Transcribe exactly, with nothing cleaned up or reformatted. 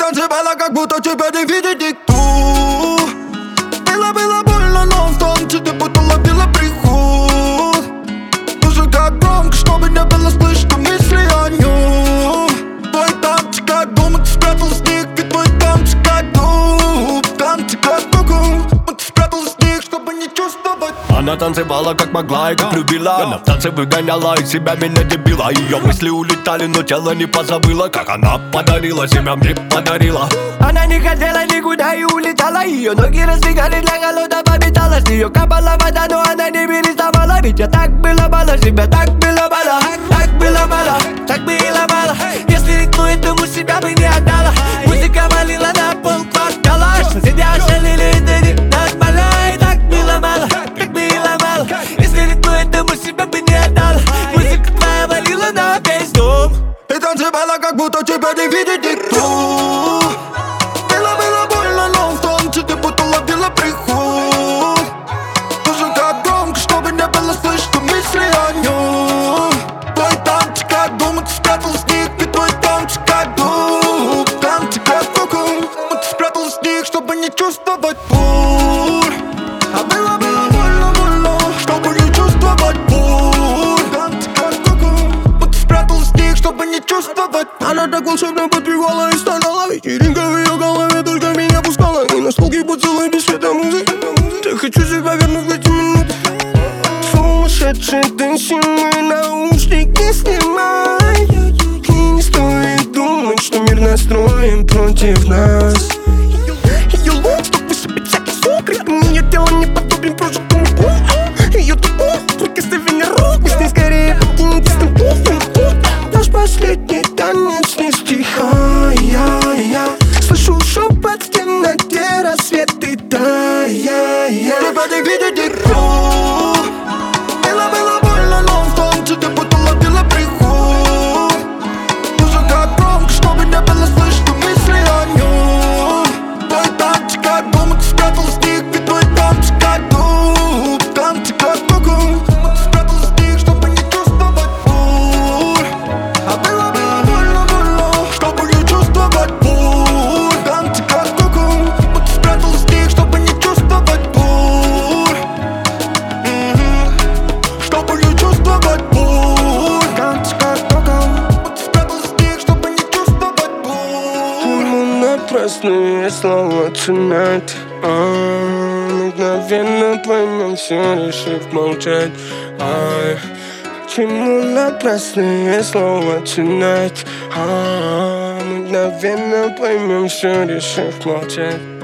танцевала, как будто тебя не видит никто. Было, было больно, но в танце ты будто ловила приход. Музыка громко, чтобы не было слышно мысли о нем. Твой танцы как дом, ты спряталась в них, ведь твой танцы как дом. Танцы как кукол, ты спряталась в них, чтобы не чувствовать. Она танцевала как могла и как любила. Она в танце выгоняла из себя меня дебила. Ее мысли улетали, но тело не позабыло. Как она подарила себя, мне подарила. Она не хотела никуда и улетала. Ее ноги раздвигали для голодного металла. С нее капала вода, но она не переставала. Ведь я так было мало, себя так было мало. Так было мало, так было мало. Если ритму этому себя бы не отдала. Музыка валила на пол квартала. Соседи ошалели, это не нормально. И так было мало, так было мало. Если ритму этому себя бы не отдала. Музыка твоя валила на весь дом. Ты танцевала, как будто тебя не видит никто. Было, было больно, но в танце ты будто ловила приход. Музыка громко, чтобы не было слышно мысли о нем. Твой танцы как дом, ты спряталась в них, ведь твой танцы как дом. Танцы как кукол, ты спряталась в них, чтобы не чувствовать боль. А было, было больно, больно, чтобы не чувствовать боль. Танцы как кукол, ты спряталась в них, чтобы не чувствовать. Она так волшебно подпевала и стонала. Вечеринка в ее голове только меня пускала. И на столке поцелуй без света музыки. Я хочу себя вернуть в эти минуты. Сумасшедший танцы, мой наушники снимай. И не стоит думать, что мир настроен против нас. Ее лук, чтоб высыпать всякий сок. Ритм ее тела не подобен прожитому году. Ее тупо, прикосновение рук. Мы с ней скорее покинете столбов. Наш последний танец не стихая. Слышу шепот в темноте, рассветы тая. Тебя не видит никто. Было, было больно, но в танце ты будто ловила приход. Музыка громко, чтобы не было слышно мысли о нем. Твой танцы как дом, ты спряталась в них, ведь твой танцы как дом. Танцы как кукол, ты спряталась в них, чтобы не чувствовать боль. А было, было больно, больно, чтобы не чувствовать боль. Танцы как кукол, ты спряталась в них, чтобы не чувствовать боль. Чтобы не чувствовать боль. Танцы как кукол, ты спряталась в них, чтобы не чувствовать боль. Ему напрасные слова tonight. А, мгновенно поймем все, решив молчать. Ай, чему напрасные слова tonight? А, мгновенно поймем все, решив молчать.